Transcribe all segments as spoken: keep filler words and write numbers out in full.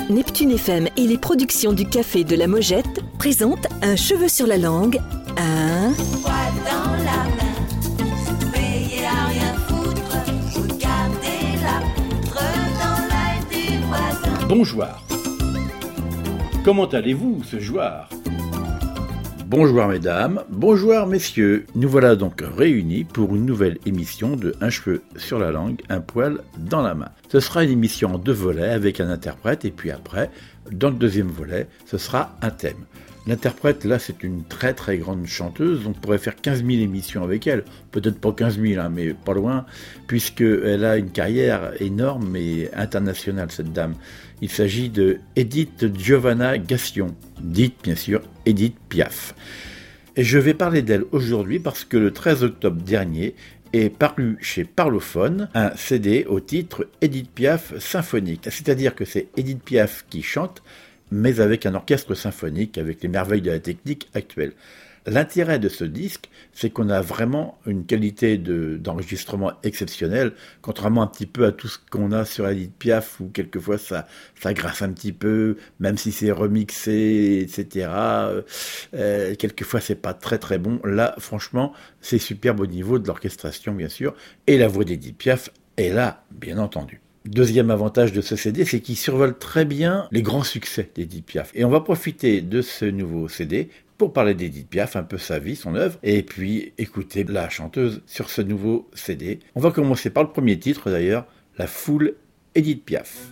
Neptune F M et les productions du Café de la Mojette présentent Un cheveu sur la langue, un... Poil dans la main, veillez à rien foutre, regardez la poutre dans l'œil du voisin. Bonjour. Comment allez-vous ce jour ? Bonjour mesdames, bonjour messieurs. Nous voilà donc réunis pour une nouvelle émission de Un cheveu sur la langue, un poil dans la main. Ce sera une émission en deux volets avec un interprète et puis après, dans le deuxième volet, ce sera un thème. L'interprète, là, c'est une très très grande chanteuse, on pourrait faire quinze mille émissions avec elle, peut-être pas quinze mille, hein, mais pas loin, puisqu'elle a une carrière énorme et internationale, cette dame. Il s'agit de Edith Giovanna Gassion, dite bien sûr Edith Piaf. Et je vais parler d'elle aujourd'hui parce que le treize octobre dernier est paru chez Parlophone un C D au titre Edith Piaf symphonique, c'est-à-dire que c'est Edith Piaf qui chante, mais avec un orchestre symphonique, avec les merveilles de la technique actuelle. L'intérêt de ce disque, c'est qu'on a vraiment une qualité de, d'enregistrement exceptionnelle, contrairement un petit peu à tout ce qu'on a sur Edith Piaf, où quelquefois ça, ça grasse un petit peu, même si c'est remixé, et cetera. Euh, quelquefois c'est pas très très bon. Là, franchement, c'est superbe au niveau de l'orchestration, bien sûr, et la voix d'Edith Piaf est là, bien entendu. Deuxième avantage de ce C D, c'est qu'il survole très bien les grands succès d'Edith Piaf. Et on va profiter de ce nouveau C D pour parler d'Edith Piaf, un peu sa vie, son œuvre, et puis écouter la chanteuse sur ce nouveau C D. On va commencer par le premier titre d'ailleurs, La Foule, Edith Piaf.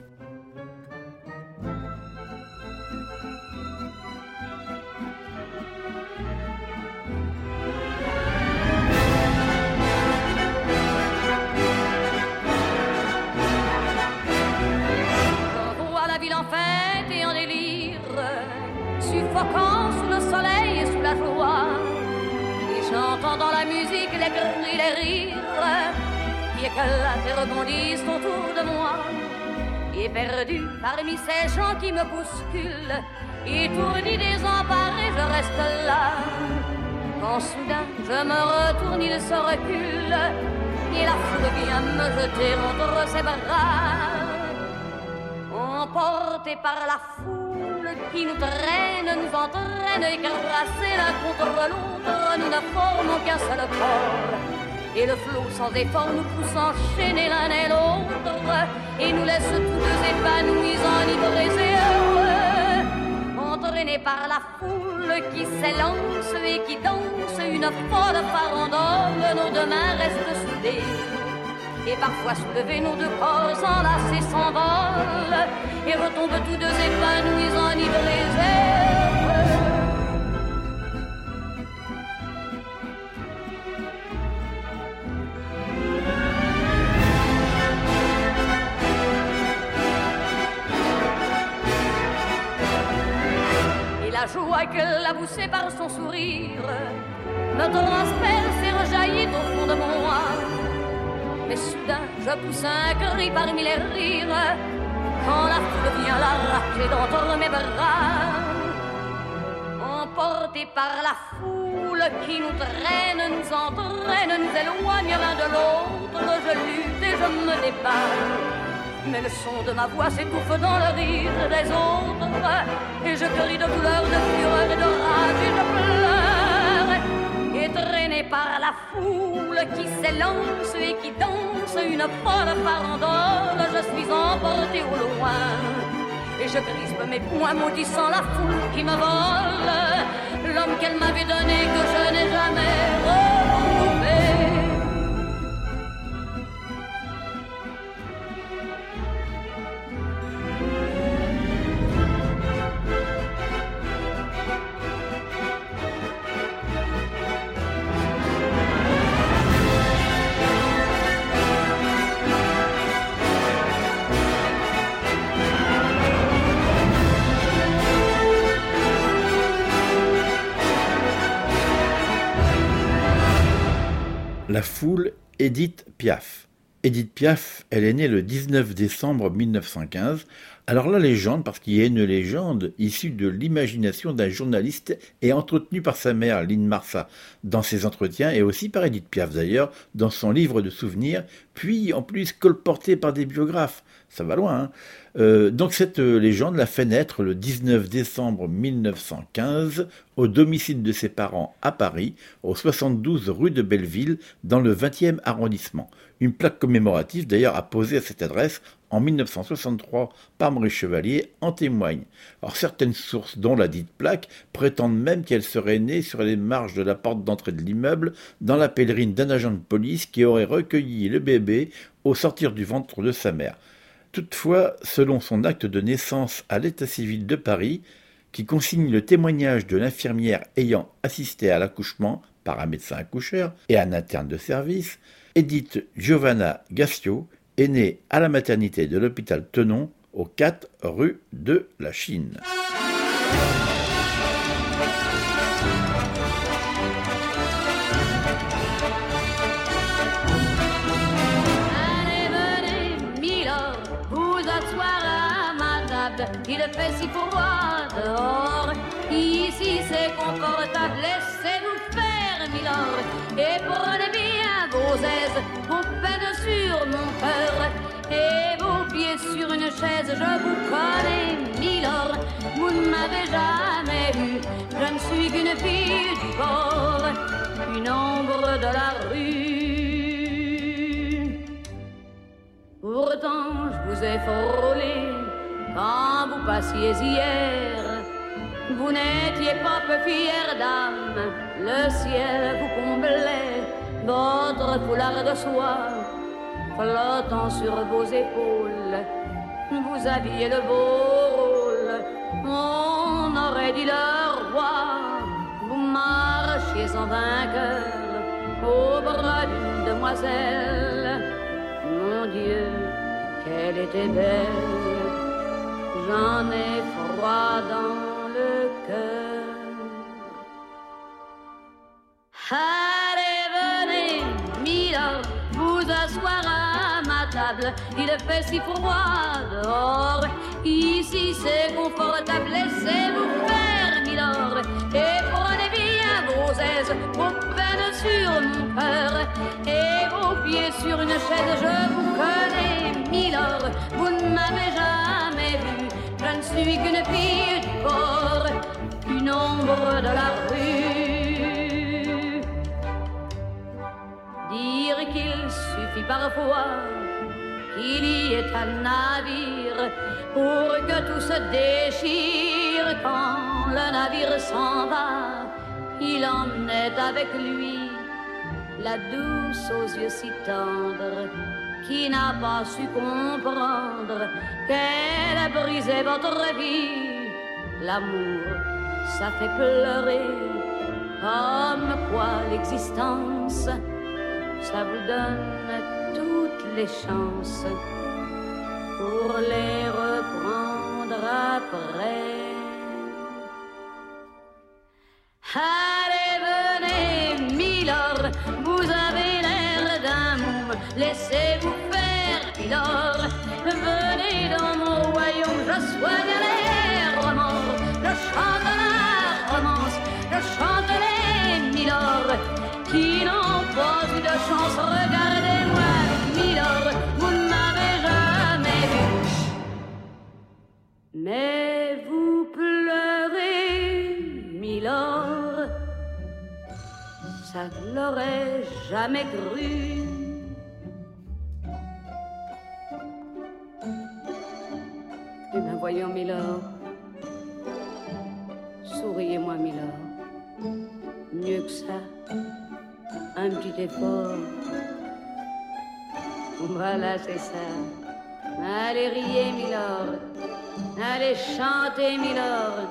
Suffocant sous le soleil et sous la joie, et j'entends dans la musique les cris, les rires qui éclatent et rebondissent autour de moi. Et perdu parmi ces gens qui me bousculent, étourdi, désemparé, je reste là. Quand soudain je me retourne, il se recule, et la foule vient me jeter entre ses bras. Emporté par la foule qui nous traîne, nous entraîne, écrasés l'un contre l'autre, nous ne formons qu'un seul corps. Et le flot sans effort nous pousse enchaîner l'un et l'autre, et nous laisse tous deux épanouis, enivrés et heureux. Entraînés par la foule qui s'élance et qui danse une folle farandole, nos deux mains restent soudées. Et parfois soulevés, nos deux corps enlacés s'envolent et retombent tous deux épanouis, enivrés et heureux. Et la joie qu'elle a poussée par son sourire me transperce et rejaillit au fond de moi. Mais soudain, je pousse un cri parmi les rires, quand la foule vient l'arracher d'entre mes bras. Emportés par la foule qui nous traîne, nous entraîne, nous éloigne l'un de l'autre, je lutte et je me débat. Mais le son de ma voix s'étouffe dans le rire des autres, et je crie de douleur, de fureur et de rage, et je pleure. Et traîné par la foule qui s'élance et qui danse une folle farandole, je suis emporté au loin. Et je crispe mes poings maudissant la foule qui me vole l'homme qu'elle m'avait donné que je n'ai jamais retrouvé. La Foule, Edith Piaf. Edith Piaf, elle est née le dix-neuf décembre mille neuf cent quinze Alors la légende, parce qu'il y a une légende issue de l'imagination d'un journaliste et entretenue par sa mère, Lynn Marsa, dans ses entretiens, et aussi par Edith Piaf d'ailleurs, dans son livre de souvenirs, puis en plus colportée par des biographes. Ça va loin, hein. Euh, donc cette légende l'a fait naître le dix-neuf décembre mille neuf cent quinze au domicile de ses parents à Paris, au soixante-douze rue de Belleville, dans le vingtième arrondissement. Une plaque commémorative d'ailleurs apposée à cette adresse en mille neuf cent soixante-trois par Maurice Chevalier en témoigne. Alors certaines sources, dont la dite plaque, prétendent même qu'elle serait née sur les marges de la porte d'entrée de l'immeuble, dans la pèlerine d'un agent de police qui aurait recueilli le bébé au sortir du ventre de sa mère. Toutefois, selon son acte de naissance à l'état civil de Paris, qui consigne le témoignage de l'infirmière ayant assisté à l'accouchement par un médecin accoucheur et un interne de service, Edith Giovanna Gassio est née à la maternité de l'hôpital Tenon, au quatre rue de la Chine. Il fait si froid dehors, ici c'est confortable, laissez-vous faire, milord, et prenez bien vos aises, vos peines sur mon cœur, et vos pieds sur une chaise, je vous connais, milord, vous ne m'avez jamais vu, je ne suis qu'une fille du bord, une ombre de la rue. Pourtant je vous ai frôlé quand vous passiez hier, vous n'étiez pas peu fière d'âme, le ciel vous comblait, votre foulard de soie flottant sur vos épaules, vous aviez le beau rôle, on aurait dit le roi, vous marchiez en vainqueur au bras d'une demoiselle, mon Dieu, qu'elle était belle. J'en ai froid dans le cœur. Allez, venez, milord, vous asseoir à ma table. Il fait si froid dehors. Ici c'est confortable. Laissez-vous faire, milord, et prenez bien vos aises, vos peines sur mon cœur, et vos pieds sur une chaise. Je vous connais, milord, vous ne m'avez jamais vu. Je ne suis qu'une fille du port, une ombre de la rue. Dire qu'il suffit parfois qu'il y ait un navire pour que tout se déchire. Quand le navire s'en va, il en est avec lui la douce aux yeux si tendres, qui n'a pas su comprendre qu'elle a brisé votre vie. L'amour, ça fait pleurer, comme quoi l'existence, ça vous donne toutes les chances pour les reprendre après. Allez, venez, milord, vous avez l'air d'un môme, laissez-vous faire, milord. Venez dans mon royaume, je soigne les remords, je chante la romance, je chante les milords qui n'ont pas eu de chance. Regardez-moi, milord, vous ne m'avez jamais vu, mais vous pleurez, milord, ça ne l'aurait jamais cru. Eh bien, voyons, milord, souriez-moi, milord, mieux que ça, un petit effort, voilà, c'est ça. Allez, riez, milord, allez, chantez, milord.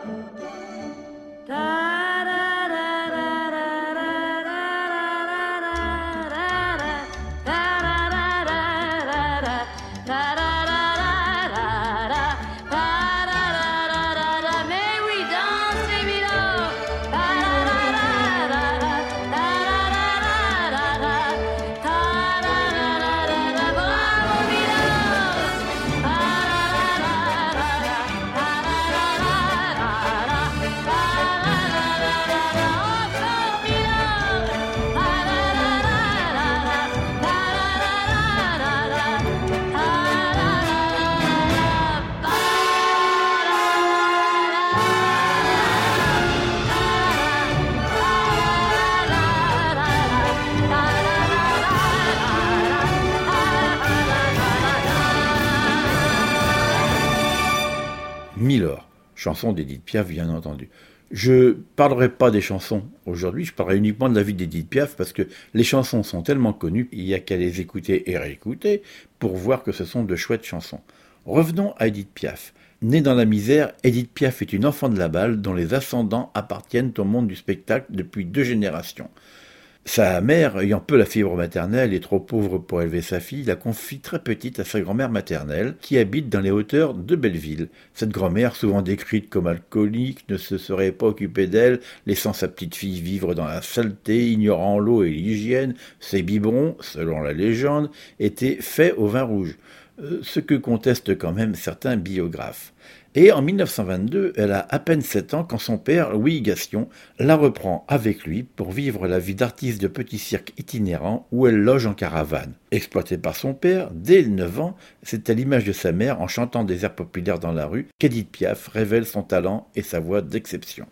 chanson d'Édith Piaf bien entendu. Je parlerai pas des chansons aujourd'hui, je parlerai uniquement de la vie d'Édith Piaf parce que les chansons sont tellement connues, il n'y a qu'à les écouter et réécouter pour voir que ce sont de chouettes chansons. Revenons à Édith Piaf. Née dans la misère, Édith Piaf est une enfant de la balle dont les ascendants appartiennent au monde du spectacle depuis deux générations. Sa mère, ayant peu la fibre maternelle et trop pauvre pour élever sa fille, la confie très petite à sa grand-mère maternelle, qui habite dans les hauteurs de Belleville. Cette grand-mère, souvent décrite comme alcoolique, ne se serait pas occupée d'elle, laissant sa petite fille vivre dans la saleté, ignorant l'eau et l'hygiène. Ses biberons, selon la légende, étaient faits au vin rouge, ce que contestent quand même certains biographes. Et en mille neuf cent vingt-deux, elle a à peine sept ans quand son père, Louis Gassion, la reprend avec lui pour vivre la vie d'artiste de petit cirque itinérant où elle loge en caravane. Exploitée par son père, dès neuf ans, c'est à l'image de sa mère en chantant des airs populaires dans la rue qu'Édith Piaf révèle son talent et sa voix d'exception.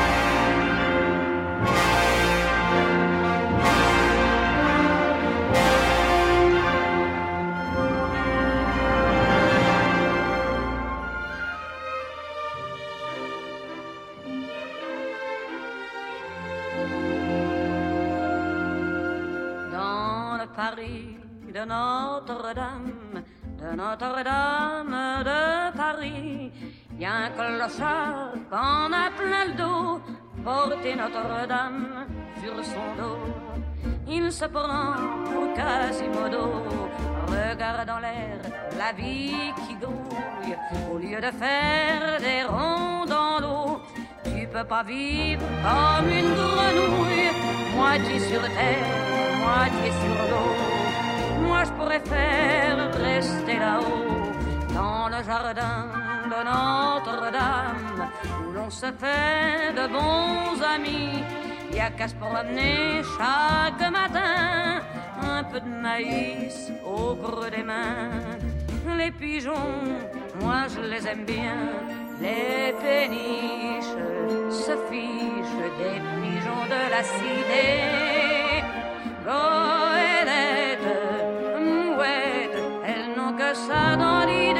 Paris de Notre-Dame, de Notre-Dame de Paris, y a un clochard qu'on a plein le dos, porter Notre-Dame sur son dos. Il se prend pour Quasimodo, regarde dans l'air la vie qui grouille, au lieu de faire des ronds dans l'eau. Tu peux pas vivre comme une grenouille, moitié sur terre, moitié sur l'eau. Moi je pourrais faire rester là-haut, dans le jardin de Notre-Dame, où l'on se fait de bons amis. Y a qu'à se promener chaque matin, un peu de maïs au creux des mains. Les pigeons, moi je les aime bien, les péniches se fichent des pigeons de la cité. Goélette, mouette, elles n'ont que ça dans l'idée.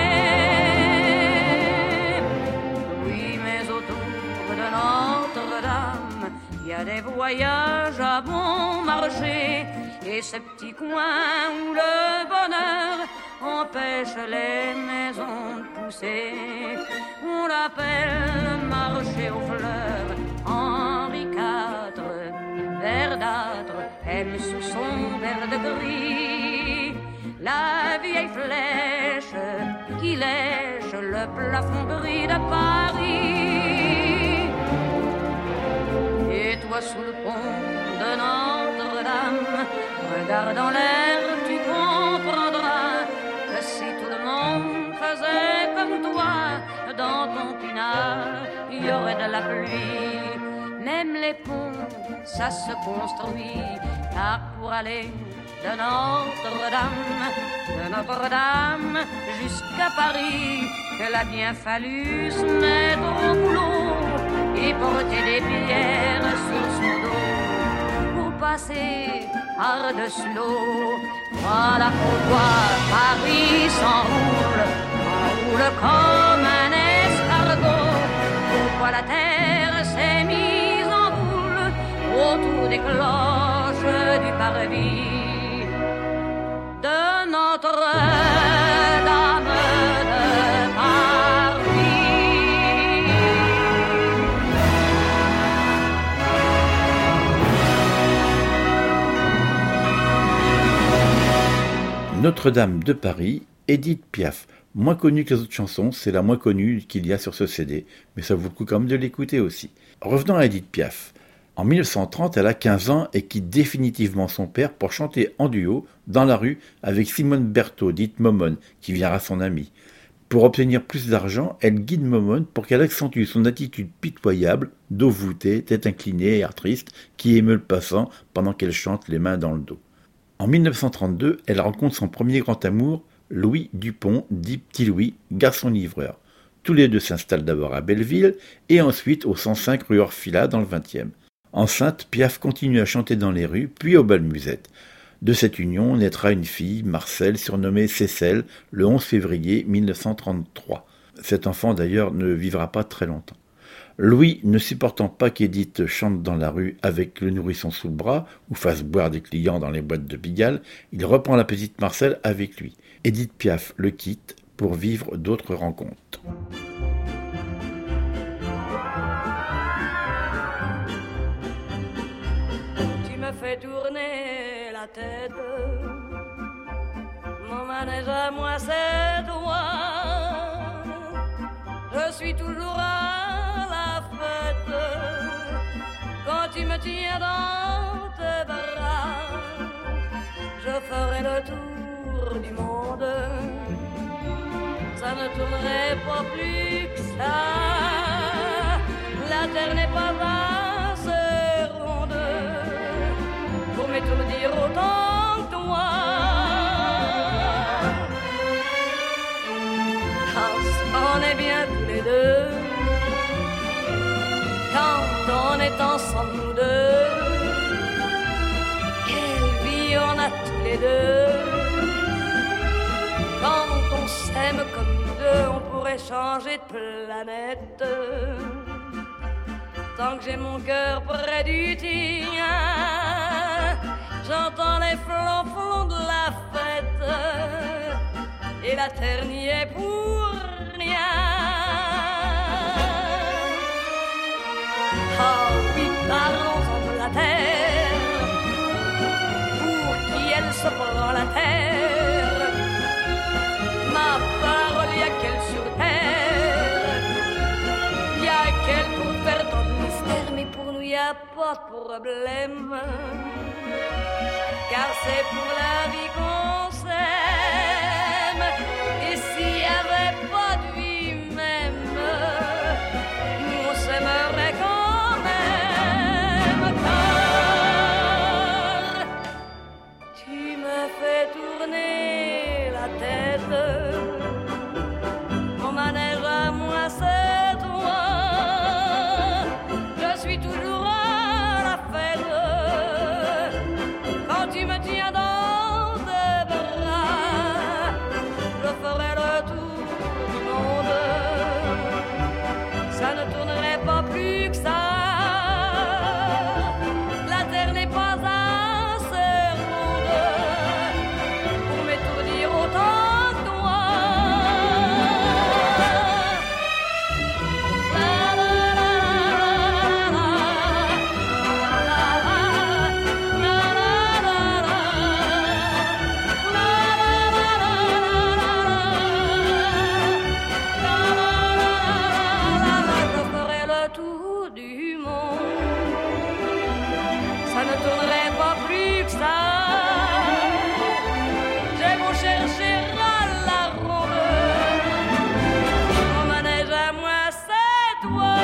Oui, mais autour de Notre-Dame, il y a des voyages à bon marché, et ces petits coins où le bonheur empêche les maisons de pousser. On l'appelle marché aux fleurs, Henri quatre, verdâtre, elle sous son verre de gris. La vieille flèche qui lèche le plafond gris de Paris. Et toi sous le pont de Notre-Dame, regarde en l'air, tu comprendras que si tout le monde faisait comme toi, dans ton pinard, il y aurait de la pluie. Même les ponts, ça se construit, car pour aller de Notre-Dame, de Notre-Dame jusqu'à Paris, qu'elle a bien fallu se mettre au boulot et porter des pierres sur son dos pour passer par-dessus l'eau. Voilà pourquoi Paris s'enroule, enroule comme un escargot. Pourquoi la terre s'est mise en boule autour des cloches du parvis de Notre-Dame de Paris. Notre-Dame de Paris, Édith Piaf. Moins connue que les autres chansons, c'est la moins connue qu'il y a sur ce C D, mais ça vaut le coup quand même de l'écouter aussi. Revenons à Édith Piaf. En mille neuf cent trente, elle a quinze ans et quitte définitivement son père pour chanter en duo, dans la rue, avec Simone Berthaud, dite Momone, qui viendra son amie. Pour obtenir plus d'argent, elle guide Momone pour qu'elle accentue son attitude pitoyable, dos voûté, tête inclinée, air triste, qui émeut le passant pendant qu'elle chante les mains dans le dos. En mille neuf cent trente-deux, elle rencontre son premier grand amour, Louis Dupont, dit Petit Louis, garçon livreur. Tous les deux s'installent d'abord à Belleville et ensuite au cent cinq rue Orfila dans le vingtième. Enceinte, Piaf continue à chanter dans les rues, puis au bal musette. De cette union naîtra une fille, Marcelle, surnommée Cécelle, le onze février mille neuf cent trente-trois. Cet enfant d'ailleurs ne vivra pas très longtemps. Louis, ne supportant pas qu'Édith chante dans la rue avec le nourrisson sous le bras ou fasse boire des clients dans les boîtes de Pigalle, il reprend la petite Marcelle avec lui. Édith Piaf le quitte pour vivre d'autres rencontres. Tu me fais tourner la tête, mon manège à moi c'est toi. Je suis toujours à la fête quand tu me tiens dans tes bras. Je ferai le tour du monde, ça ne tournerait pas plus que ça. La terre n'est pas assez ronde pour m'étourdir autant que toi. Quand on est bien tous les deux, quand on est ensemble nous deux, quelle vie on a tous les deux. Quand on s'aime comme nous deux, on pourrait changer de planète. Tant que j'ai mon cœur près du tien, j'entends les flonflons de la fête, et la terre n'y est pour rien. Ah oui, parlons-en de la terre, pour qui elle se prend la terre. Ma parole, y a qu'elle sur terre, y a qu'elle pour faire tant de mystère, mais pour nous y a pas de problème, car c'est pour la vie qu'on s'aime. Et s'il y avait pas de vie même, nous on s'aimerait quand même. Car tu me fais tourner la tête, mon manège à moi c'est toi. Je suis toujours à la fête quand tu me tiens dans tes bras. Je ferai le tour du monde, ça ne tournerait pas plus que ça. La terre n'est pas assez ronde pour m'étourdir autant que toi. La, la, la, la, je ferai le tour du monde, ça ne tournerait pas plus que ça. J'ai beau chercher à la ronde, mon manège à moi c'est toi.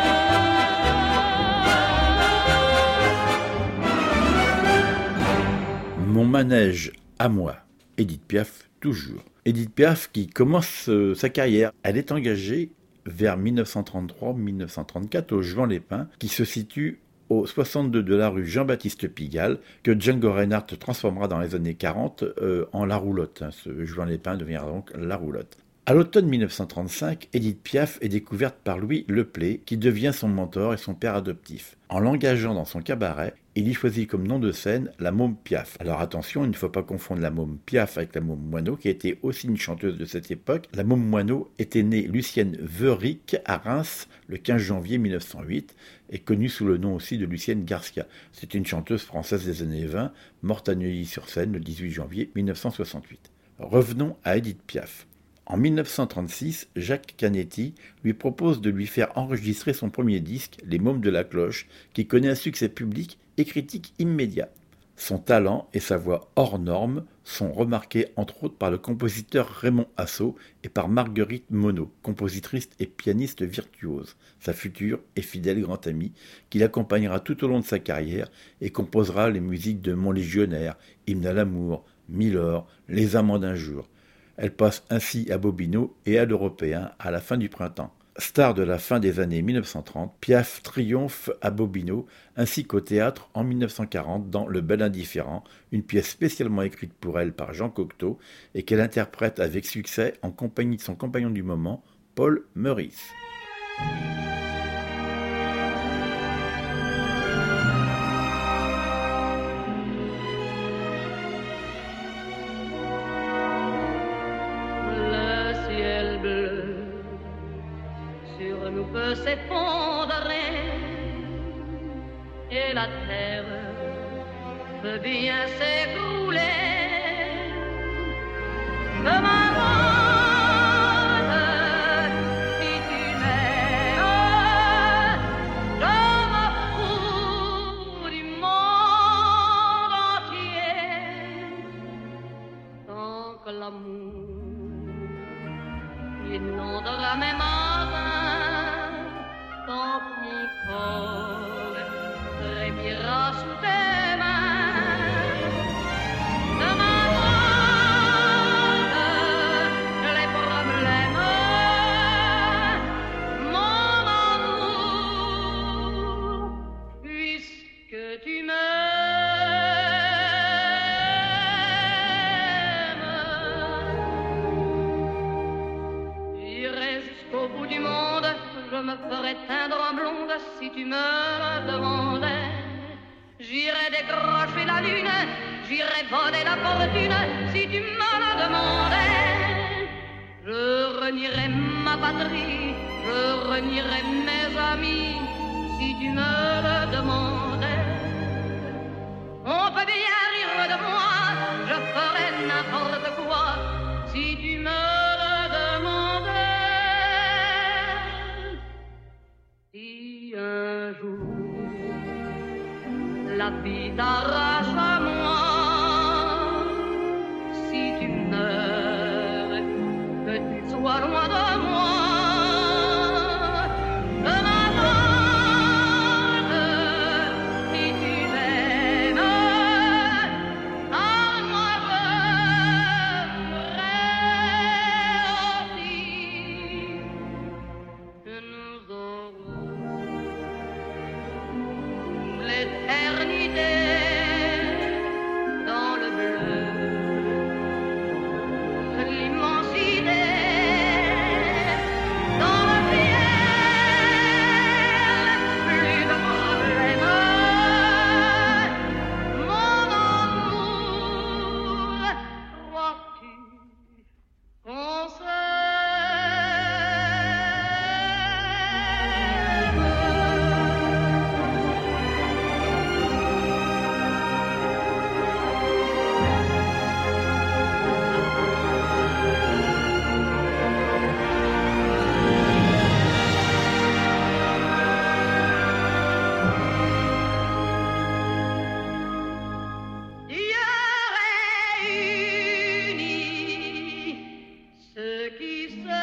Mon manège à moi, Édith Piaf toujours. Édith Piaf qui commence euh, sa carrière, elle est engagée vers dix-neuf cent trente-trois dix-neuf cent trente-quatre au Juan-les-Pins, qui se situe au soixante-deux de la rue Jean-Baptiste Pigalle, que Django Reinhardt transformera dans les années quarante euh, en La Roulotte. Ce Juan-les-Pins deviendra donc La Roulotte. À l'automne dix-neuf cent trente-cinq, Édith Piaf est découverte par Louis Leplay, qui devient son mentor et son père adoptif. En l'engageant dans son cabaret, il y choisit comme nom de scène la Môme Piaf. Alors attention, il ne faut pas confondre la Môme Piaf avec la Môme Moineau, qui était aussi une chanteuse de cette époque. La Môme Moineau était née Lucienne Veuric à Reims le quinze janvier mille neuf cent huit et connue sous le nom aussi de Lucienne Garcia. C'était une chanteuse française des années vingt, morte à Neuilly-sur-Seine le dix-huit janvier mille neuf cent soixante-huit. Revenons à Édith Piaf. En dix-neuf cent trente-six, Jacques Canetti lui propose de lui faire enregistrer son premier disque, Les Mômes de la Cloche, qui connaît un succès public et critique immédiat. Son talent et sa voix hors norme sont remarqués entre autres par le compositeur Raymond Assau et par Marguerite Monod, compositrice et pianiste virtuose, sa future et fidèle grande amie, qui l'accompagnera tout au long de sa carrière et composera les musiques de Mon Légionnaire, Hymne à l'amour, Milord, Les Amants d'un jour. Elle passe ainsi à Bobino et à l'Européen à la fin du printemps. Star de la fin des années dix-neuf cent trente, Piaf triomphe à Bobino ainsi qu'au théâtre en dix-neuf cent quarante dans Le Bel Indifférent, une pièce spécialement écrite pour elle par Jean Cocteau et qu'elle interprète avec succès en compagnie de son compagnon du moment, Paul Meurice. Le ciel bleu sur nous peut s'effondrer et la terre peut bien s'écrouler. Que m'importe si tu m'aimes, je me fous du monde entier, tant que l'amour inondera mes matins, tant que mon corps frémira sous tes mains. Ne m'importe les problèmes, mon amour, puisque tu m'aimes. J'irai jusqu'au bout du monde, je me ferai teindre en blonde si tu me le demandais. J'irai décrocher la lune, j'irai voler la fortune si tu me le demandais. Je renierai ma patrie, je renierai mes amis si tu me le demandais. On peut bien rire de moi, je ferai n'importe quoi si tu me le demandais. Si un jour la vie t'arrache à moi, si tu meurs, que tu sois loin de moi. Que m'importe si tu m'aimes, car moi je ferai aussi que nous aurons l'éternité dans le bleu, l'immensité dans le ciel, plus de problèmes, mon amour, crois-tu qu'on Dieu réunit ceux qui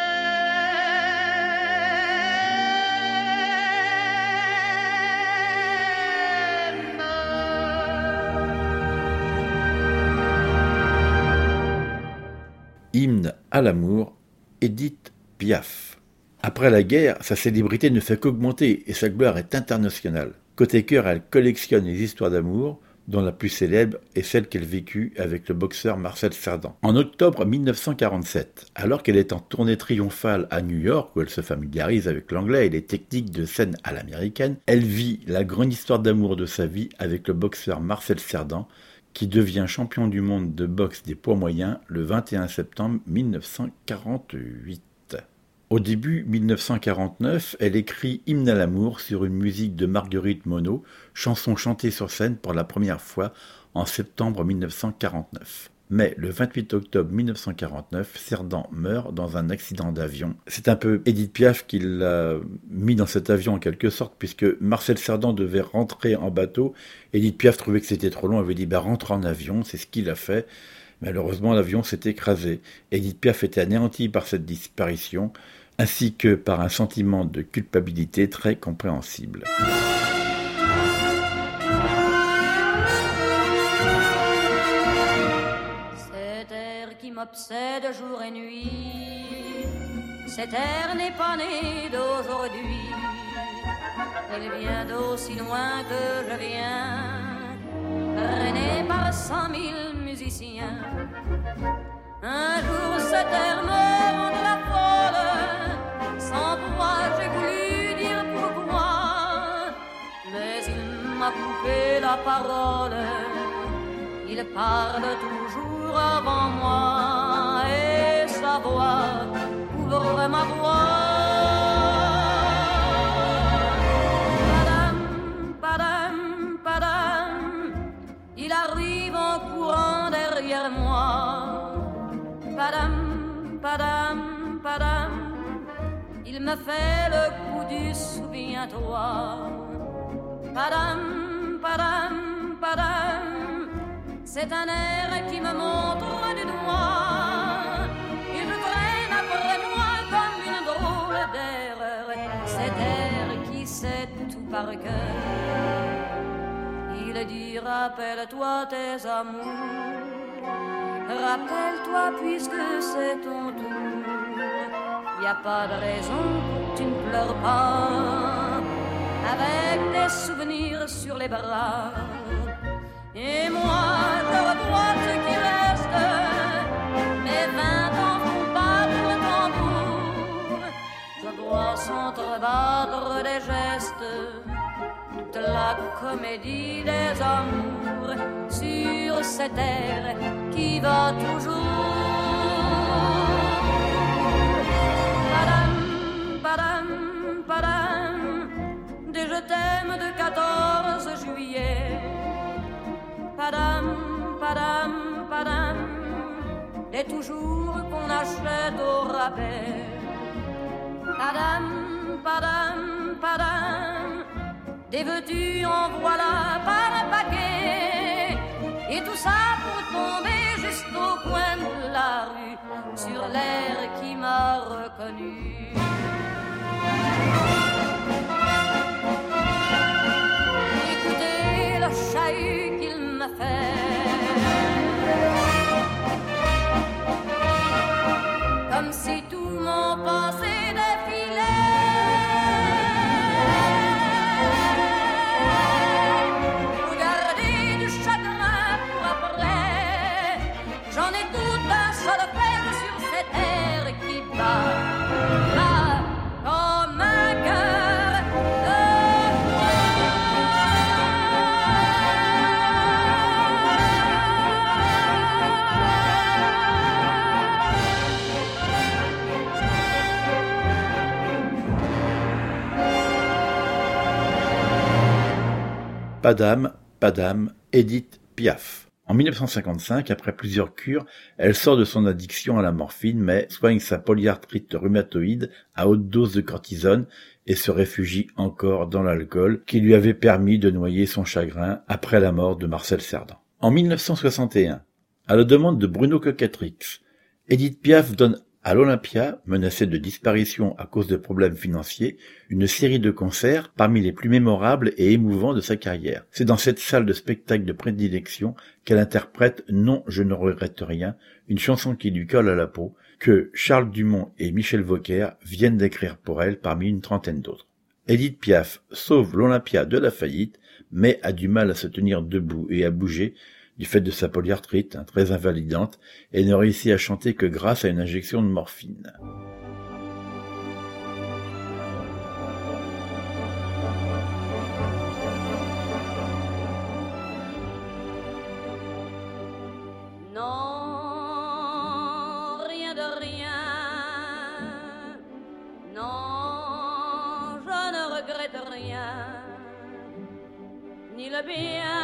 s'aiment. Hymne à l'amour, Édith Piaf. Après la guerre, sa célébrité ne fait qu'augmenter et sa gloire est internationale. Côté cœur, elle collectionne les histoires d'amour, dont la plus célèbre est celle qu'elle vécut avec le boxeur Marcel Cerdan. En octobre mille neuf cent quarante-sept, alors qu'elle est en tournée triomphale à New York, où elle se familiarise avec l'anglais et les techniques de scène à l'américaine, elle vit la grande histoire d'amour de sa vie avec le boxeur Marcel Cerdan, qui devient champion du monde de boxe des poids moyens le vingt et un septembre mille neuf cent quarante-huit. Au début mille neuf cent quarante-neuf, elle écrit Hymne à l'amour sur une musique de Marguerite Monod, chanson chantée sur scène pour la première fois en septembre mille neuf cent quarante-neuf. Mais le vingt-huit octobre mille neuf cent quarante-neuf, Cerdan meurt dans un accident d'avion. C'est un peu Édith Piaf qui l'a mis dans cet avion en quelque sorte, puisque Marcel Cerdan devait rentrer en bateau. Édith Piaf trouvait que c'était trop long, elle avait dit bah, « rentre en avion », c'est ce qu'il a fait. Malheureusement, l'avion s'est écrasé. Édith Piaf était anéantie par cette disparition, ainsi que par un sentiment de culpabilité très compréhensible. Cet air qui m'obsède jour et nuit, cet air n'est pas né d'aujourd'hui. Il vient d'aussi loin que je viens, traîné par cent mille musiciens. Un jour cet air me rendra folle, couper la parole. Il parle toujours avant moi et sa voix couvre ma voix. Padam, padam, padam, il arrive en courant derrière moi. Padam, padam, padam, il me fait le coup du souviens-toi. Padam, padam, padam, c'est un air qui me montre du doigt. Il traîne après moi comme une drôle d'air, cet air qui sait tout par cœur. Il dit rappelle-toi tes amours, rappelle-toi puisque c'est ton tour. Y a pas de raison que tu ne pleures pas, avec des souvenirs sur les bras. Et moi, je revois ce qui reste, mes vingt ans font battre le tambour. Je vois s'entrebattre des gestes, toute la comédie des amours, sur cette air qui va toujours. Padam, padam, padam, des je t'aime de quatorze juillet. Padam, padam, padam, des toujours qu'on achète au rabais. Padam, padam, padam, des veux-tu en voilà par un paquet. Et tout ça pour tomber juste au coin de la rue, sur l'air qui m'a reconnu. Écoutez le chahut qu'il m'a fait, comme si tout mon passé défilait. Regardez du chagrin pour après, j'en ai tout un solfège sur cette air qui bat, bat comme un cœur de bois. Padam, Padam, Édith Piaf. En mille neuf cent cinquante-cinq, après plusieurs cures, elle sort de son addiction à la morphine, mais soigne sa polyarthrite rhumatoïde à haute dose de cortisone et se réfugie encore dans l'alcool qui lui avait permis de noyer son chagrin après la mort de Marcel Cerdan. En mille neuf cent soixante et un, à la demande de Bruno Coquatrix, Édith Piaf donne à l'Olympia, menacée de disparition à cause de problèmes financiers, une série de concerts parmi les plus mémorables et émouvants de sa carrière. C'est dans cette salle de spectacle de prédilection qu'elle interprète « Non, je ne regrette rien », une chanson qui lui colle à la peau, que Charles Dumont et Michel Vauquer viennent d'écrire pour elle parmi une trentaine d'autres. Édith Piaf sauve l'Olympia de la faillite, mais a du mal à se tenir debout et à bouger, du fait de sa polyarthrite, hein, très invalidante, et ne réussit à chanter que grâce à une injection de morphine. Non, rien de rien, non, je ne regrette rien, ni le bien